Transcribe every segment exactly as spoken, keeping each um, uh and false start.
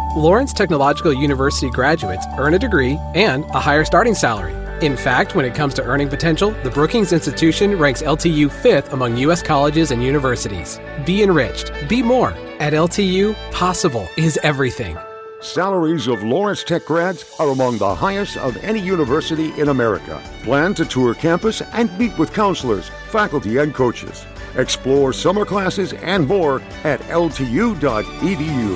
Lawrence Technological University graduates earn a degree and a higher starting salary. In fact, when it comes to earning potential, the Brookings Institution ranks L T U fifth among U S colleges and universities. Be enriched. Be more. At L T U, possible is everything. Salaries of Lawrence Tech grads are among the highest of any university in America. Plan to tour campus and meet with counselors, faculty, and coaches. Explore summer classes and more at L T U dot E D U.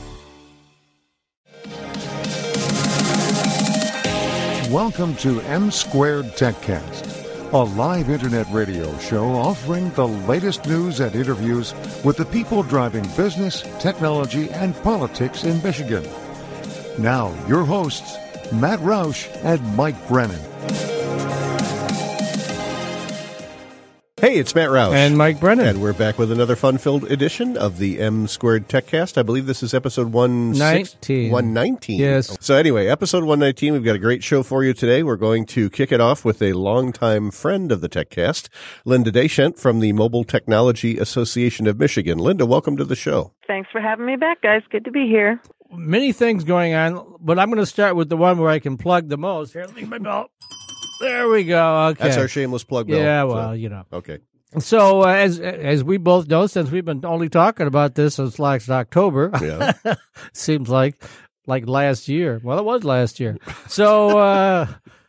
Welcome to M Squared TechCast, a live internet radio show offering the latest news and interviews with the people driving business, technology, and politics in Michigan. Now, your hosts, Matt Roush and Mike Brennan. Hey, it's Matt Roush. And Mike Brennan. And we're back with another fun-filled edition of the M Squared TechCast. I believe this is episode one nineteen. one nineteen. Yes. So anyway, episode one nineteen, we've got a great show for you today. We're going to kick it off with a longtime friend of the TechCast, Linda Deschent from the Mobile Technology Association of Michigan. Linda, welcome to the show. Thanks for having me back, guys. Good to be here. Many things going on, but I'm going to start with the one where I can plug the most. Here, leave my belt. There we go. Okay. That's our shameless plug, Bill. Yeah, well, so, you know. Okay. So, uh, as as we both know, since we've been only talking about this since last October, yeah. seems like like last year. Well, it was last year. So, uh,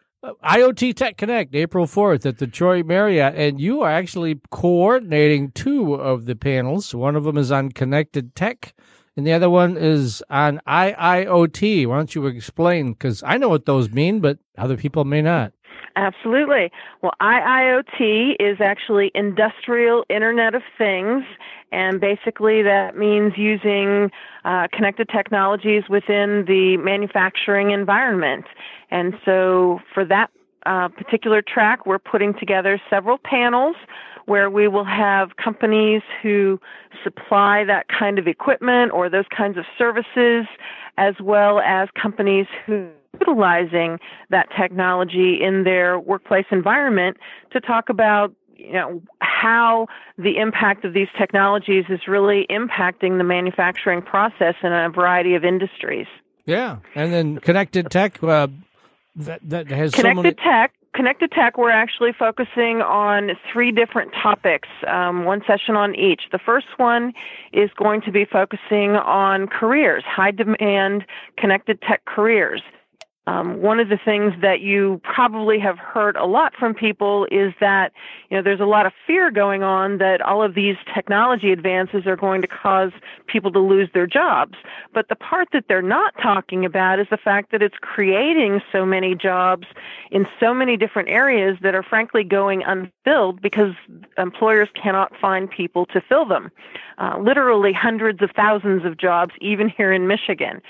IoT Tech Connect, April fourth at the Troy Marriott, and you are actually coordinating two of the panels. One of them is on connected tech, and the other one is on I I O T. Why don't you explain? Because I know what those mean, but other people may not. Absolutely. Well, I I O T is actually Industrial Internet of Things, and basically that means using uh, connected technologies within the manufacturing environment. And so for that uh, particular track, we're putting together several panels where we will have companies who supply that kind of equipment or those kinds of services, as well as companies who utilizing that technology in their workplace environment to talk about, you know, how the impact of these technologies is really impacting the manufacturing process in a variety of industries. Yeah, and then connected tech uh, that that has connected so many... tech. Connected Tech, we're actually focusing on three different topics, um, one session on each. The first one is going to be focusing on careers, high-demand connected tech careers. Um, one of the things that you probably have heard a lot from people is that, you know, there's a lot of fear going on that all of these technology advances are going to cause people to lose their jobs. But the part that they're not talking about is the fact that it's creating so many jobs in so many different areas that are frankly going unfilled because employers cannot find people to fill them. Uh, literally hundreds of thousands of jobs, even here in Michigan.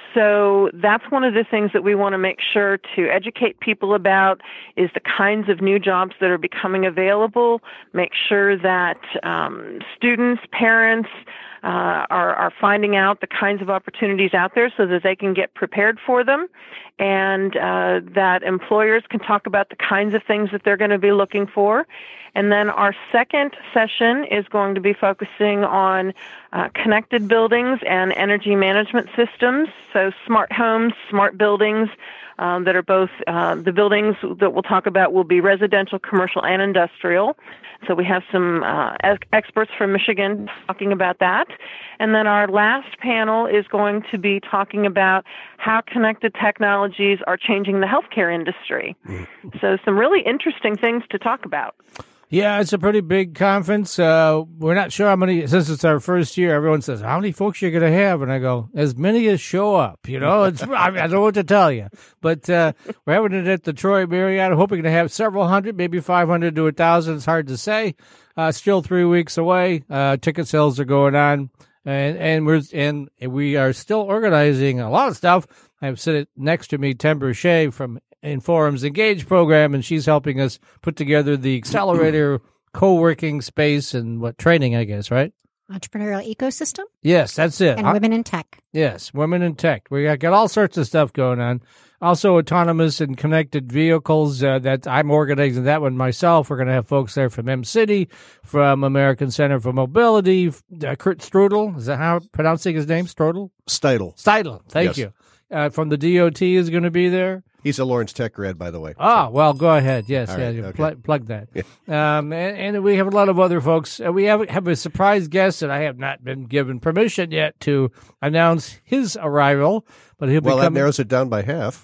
So that's one of the things that we want to make sure to educate people about is the kinds of new jobs that are becoming available, make sure that um, students, parents uh, are, are finding out the kinds of opportunities out there so that they can get prepared for them, and uh, that employers can talk about the kinds of things that they're going to be looking for. And then our second session is going to be focusing on uh, connected buildings and energy management systems, so smart homes, smart buildings, um, that are both, uh, the buildings that we'll talk about will be residential, commercial, and industrial. So we have some uh, experts from Michigan talking about that. And then our last panel is going to be talking about how connected technologies are changing the healthcare industry. So some really interesting things to talk about. Yeah, it's a pretty big conference. Uh, we're not sure how many, since it's our first year, everyone says, how many folks you're going to have? And I go, as many as show up, you know, it's, I, mean, I don't know what to tell you, but, uh, we're having it at the Troy Marriott. I'm hoping to have several hundred, maybe five hundred to a thousand. It's hard to say. Uh, still three weeks away. Uh, ticket sales are going on, and, and we're, and we are still organizing a lot of stuff. I have sitting next to me, Tim Brochet from Inforum's Engage program, and she's helping us put together the accelerator co-working space and what training, I guess, right? Entrepreneurial ecosystem? Yes, that's it. And uh, women in tech. Yes, women in tech. We got, got all sorts of stuff going on. Also, autonomous and connected vehicles. Uh, that I'm organizing that one myself. We're going to have folks there from M-City, from American Center for Mobility. Uh, Kurt Strudel, is that how I'm pronouncing his name? Strudel? Steidl. Steidl, thank Yes. you. Uh, from the D O T is going to be there. He's a Lawrence Tech grad, by the way. Ah, well, go ahead. Yes, All yeah, right, you okay. pl- plug that. Um, and, and we have a lot of other folks. Uh, we have have a surprise guest that I have not been given permission yet to announce his arrival, but he'll Well, be that coming. narrows it down by half.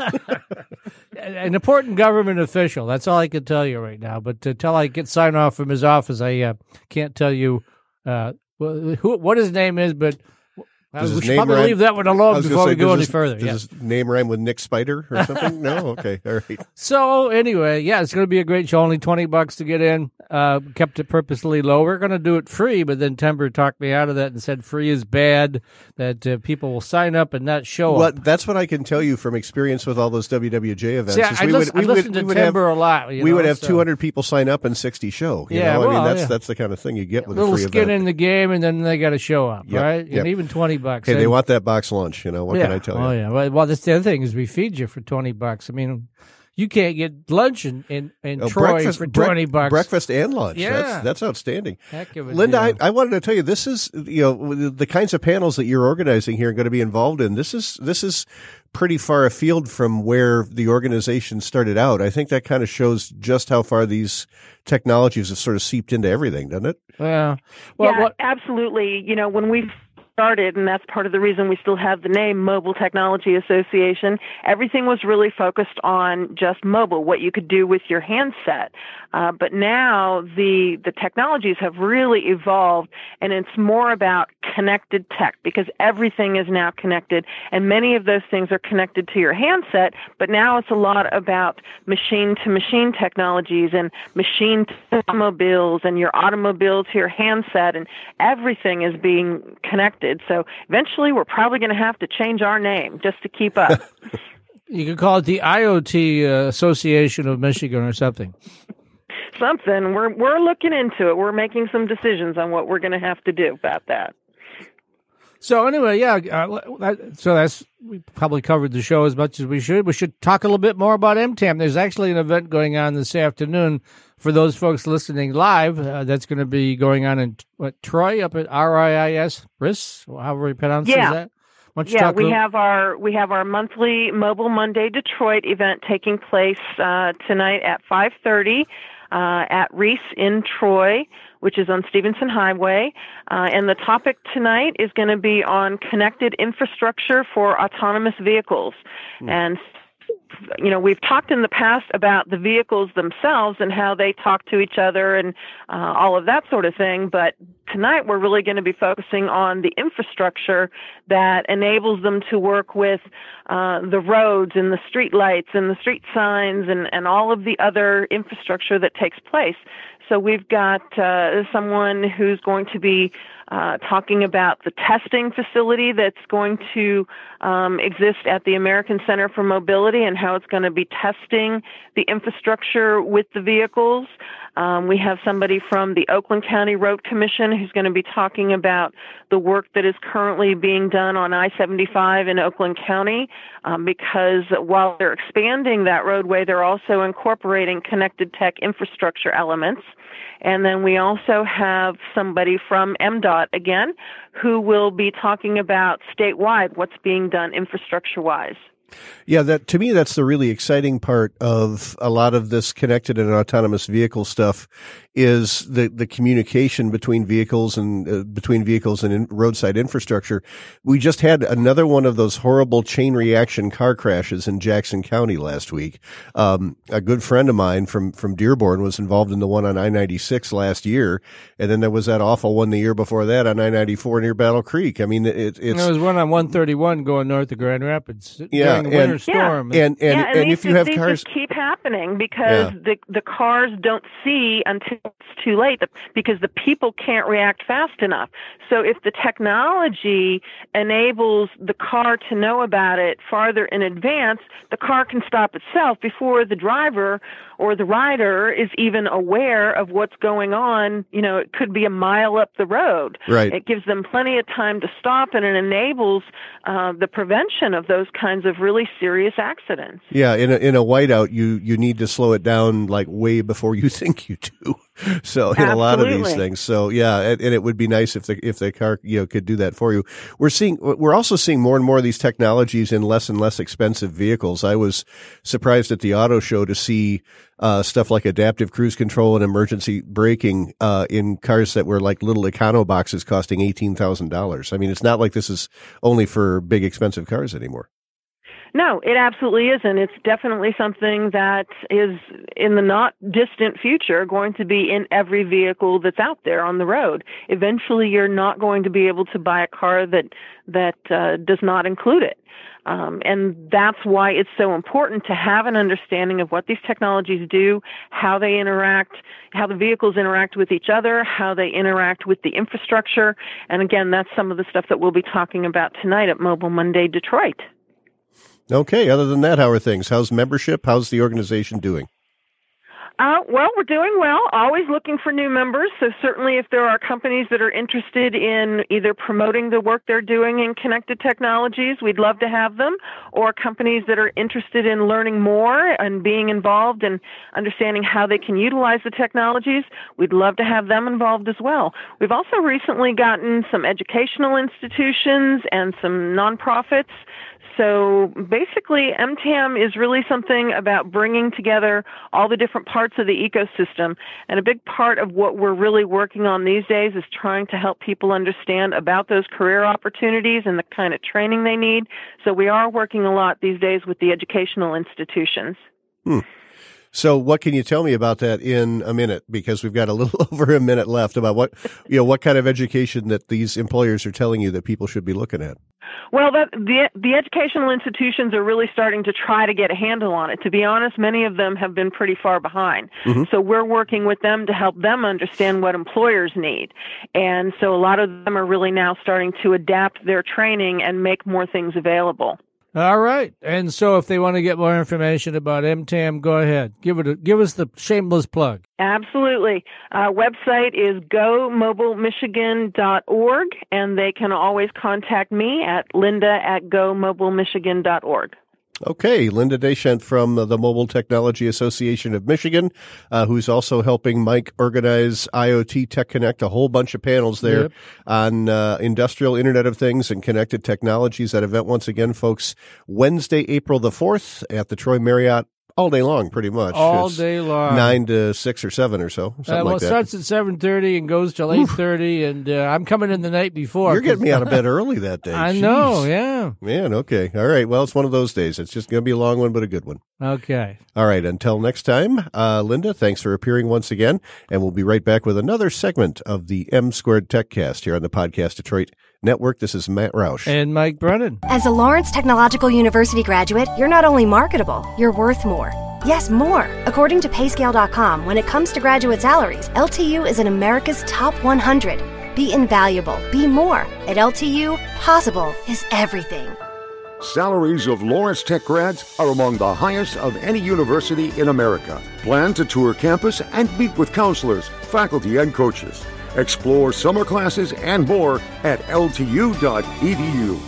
An important government official. That's all I can tell you right now. But until I get sign off from his office, I uh, can't tell you uh, who, what his name is. But uh, Does we his should name probably rhyme- leave that one I alone was gonna before say, we go does any his- further. Does Yeah. his name rhyme with Nick Spider or something? No? Okay. All right. So anyway, yeah, it's going to be a great show. Only twenty bucks to get in. Uh, kept it purposely low. We're going to do it free, but then Timber talked me out of that and said free is bad. That uh, people will sign up and not show Well, up. that's what I can tell you from experience with all those W W J events. See, is I, we listen, would, we I would, listen we to would Timber have, a lot. You we know, would have so. two hundred people sign up and sixty show. You Yeah, know? I well, mean, that's yeah. that's the kind of thing you get with Little a free skin event. in the game, and then they got to show up, Yep, right? yep. And even twenty bucks. Hey, And- they want that box lunch. You know what yeah. can I tell you? Oh yeah. Well, well, that's the other thing is we feed you for twenty bucks. I mean, you can't get lunch in in, in Oh, Troy breakfast, for brec- twenty bucks. breakfast and lunch. Yeah. That's, that's outstanding. Heck of a Linda, I, deal. I wanted to tell you, this is, you know, the, the kinds of panels that you're organizing here and going to be involved in. This is, this is pretty far afield from where the organization started out. I think that kind of shows just how far these technologies have sort of seeped into everything, doesn't it? Yeah. Well, yeah, what, absolutely. You know, when we started, and that's part of the reason we still have the name Mobile Technology Association, everything was really focused on just mobile, what you could do with your handset. Uh, but now the the technologies have really evolved, and it's more about connected tech because everything is now connected, and many of those things are connected to your handset. But now it's a lot about machine-to-machine technologies and machine to automobiles and your automobile to your handset, and everything is being connected. So eventually, we're probably going to have to change our name just to keep up. you could call it the I O T uh, Association of Michigan or something. Something. We're we're looking into it. We're making some decisions on what we're going to have to do about that. So anyway, yeah. Uh, that, so that's we probably covered the show as much as we should. We should talk a little bit more about M TAM. There's actually an event going on this afternoon for those folks listening live. Uh, that's going to be going on in what Troy up at R I I S R I S, however we pronounce Yeah. that. Why don't you Yeah, talk a we little- have our we have our monthly Mobile Monday Detroit event taking place uh, tonight at five thirty uh, at Reese in Troy, which is on Stevenson Highway. Uh, and the topic tonight is going to be on connected infrastructure for autonomous vehicles. Mm. And you know, we've talked in the past about the vehicles themselves and how they talk to each other and uh, all of that sort of thing. But tonight we're really going to be focusing on the infrastructure that enables them to work with uh, the roads and the street lights and the street signs and, and all of the other infrastructure that takes place. So we've got uh, someone who's going to be uh, talking about the testing facility that's going to um, exist at the American Center for Mobility and how it's going to be testing the infrastructure with the vehicles. Um, we have somebody from the Oakland County Road Commission who's going to be talking about the work that is currently being done on I seventy-five in Oakland County, um, because while they're expanding that roadway, they're also incorporating connected tech infrastructure elements. And then we also have somebody from M DOT again who will be talking about statewide what's being done infrastructure-wise. Yeah, that to me, that's the really exciting part of a lot of this connected and autonomous vehicle stuff is the, the communication between vehicles and uh, between vehicles and in roadside infrastructure. We just had another one of those horrible chain reaction car crashes in Jackson County last week. Um, a good friend of mine from, from Dearborn was involved in the one on I ninety-six last year. And then there was that awful one the year before that on I ninety-four near Battle Creek. I mean, it, it's. There was one on one thirty-one going north of Grand Rapids Yeah, during the winter and- storm. And, and, yeah, and, and these, if you have these cars. just keep happening because Yeah. the the cars don't see until it's too late because the people can't react fast enough. So if the technology enables the car to know about it farther in advance, the car can stop itself before the driver or the rider is even aware of what's going on. You know, it could be a mile up the road. Right. It gives them plenty of time to stop, and it enables uh, the prevention of those kinds of really serious accidents. Yeah, in a, in a whiteout, you, you need to slow it down like way before you think you do. So in Absolutely. a lot of these things. So yeah, and, and it would be nice if the if the car you know could do that for you. We're seeing we're also seeing more and more of these technologies in less and less expensive vehicles. I was surprised at the auto show to see uh stuff like adaptive cruise control and emergency braking uh in cars that were like little Econo boxes costing eighteen thousand dollars. I mean, it's not like this is only for big expensive cars anymore. No, it absolutely isn't. It's definitely something that is in the not distant future going to be in every vehicle that's out there on the road. Eventually, you're not going to be able to buy a car that that uh, does not include it. Um, and that's why it's so important to have an understanding of what these technologies do, how they interact, how the vehicles interact with each other, how they interact with the infrastructure. And again, that's some of the stuff that we'll be talking about tonight at Mobile Monday Detroit. Okay. Other than that, how are things? How's membership? How's the organization doing? Uh, well, we're doing well, always looking for new members. So certainly if there are companies that are interested in either promoting the work they're doing in connected technologies, we'd love to have them, or companies that are interested in learning more and being involved and understanding how they can utilize the technologies, we'd love to have them involved as well. We've also recently gotten some educational institutions and some nonprofits. So basically, M T A M is really something about bringing together all the different parts of the ecosystem. And a big part of what we're really working on these days is trying to help people understand about those career opportunities and the kind of training they need. So we are working a lot these days with the educational institutions. Hmm. So what can you tell me about that in a minute? Because we've got a little over a minute left about what, you know, what kind of education that these employers are telling you that people should be looking at. Well, that, the the educational institutions are really starting to try to get a handle on it. To be honest, many of them have been pretty far behind. Mm-hmm. So we're working with them to help them understand what employers need. And so a lot of them are really now starting to adapt their training and make more things available. All right. And so if they want to get more information about M T A M, go ahead. Give it a, give us the shameless plug. Absolutely. Uh, website is go mobile michigan dot org, and they can always contact me at linda at go mobile michigan dot org. Okay, Linda Deschent from the Mobile Technology Association of Michigan, uh, who's also helping Mike organize I O T Tech Connect, a whole bunch of panels there yep. on uh, industrial Internet of Things and connected technologies. That event, once again, folks, Wednesday, April the fourth at the Troy Marriott. All day long, pretty much. All it's day long. Nine to six or seven or so, something uh, well, like it that. starts at seven thirty and goes till eight thirty, and uh, I'm coming in the night before. You're getting me out of bed early that day. I Jeez. know, yeah. Man, okay. All right. Well, it's one of those days. It's just going to be a long one, but a good one. Okay. All right. Until next time, uh, Linda, thanks for appearing once again, and we'll be right back with another segment of the M Squared TechCast here on the Podcast Detroit Network. This is Matt Roush. And Mike Brennan. As a Lawrence Technological University graduate, you're not only marketable, you're worth more. Yes, more. According to pay scale dot com, when it comes to graduate salaries, L T U is in America's top one hundred. Be invaluable. Be more. At L T U, possible is everything. Salaries of Lawrence Tech grads are among the highest of any university in America. Plan to tour campus and meet with counselors, faculty, and coaches. Explore summer classes and more at L T U dot E D U.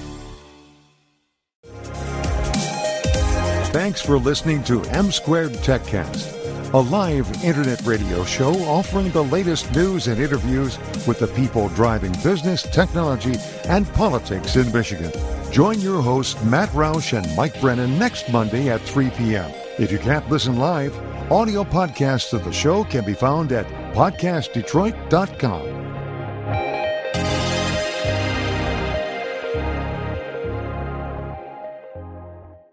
Thanks for listening to M Squared TechCast, a live internet radio show offering the latest news and interviews with the people driving business, technology, and politics in Michigan. Join your hosts Matt Roush and Mike Brennan next Monday at three p.m. If you can't listen live, audio podcasts of the show can be found at podcast detroit dot com.